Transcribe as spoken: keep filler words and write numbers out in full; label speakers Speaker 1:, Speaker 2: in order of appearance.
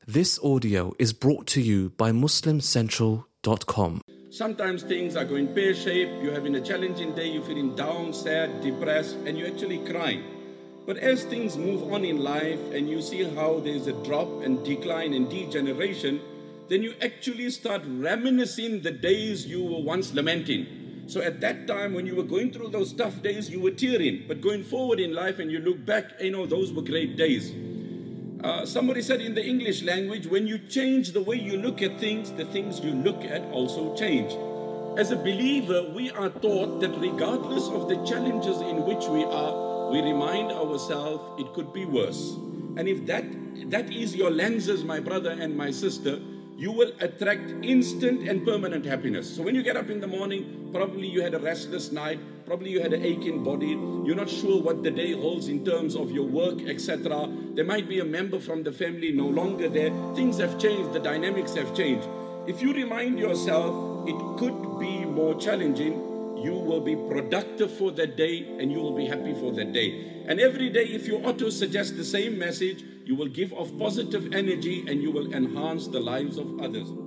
Speaker 1: This audio is brought to you by muslim central dot com.
Speaker 2: Sometimes things are going pear-shaped, you're having a challenging day, you're feeling down, sad, depressed, and you're actually crying. But as things move on in life and you see how there's a drop and decline and degeneration, then you actually start reminiscing the days you were once lamenting. So at that time when you were going through those tough days, you were tearing. But going forward in life and you look back, you know, those were great days. Uh, somebody said in the English language, when you change the way you look at things, the things you look at also change. As a believer, we are taught that regardless of the challenges in which we are, we remind ourselves it could be worse. And if that, that is your lenses, my brother and my sister, you will attract instant and permanent happiness. So when you get up in the morning, probably you had a restless night, probably you had an aching body, you're not sure what the day holds in terms of your work, et cetera. There might be a member from the family no longer there. Things have changed, the dynamics have changed. If you remind yourself it could be more challenging, you will be productive for that day and you will be happy for that day. And every day, if you auto-suggest the same message, you will give off positive energy and you will enhance the lives of others.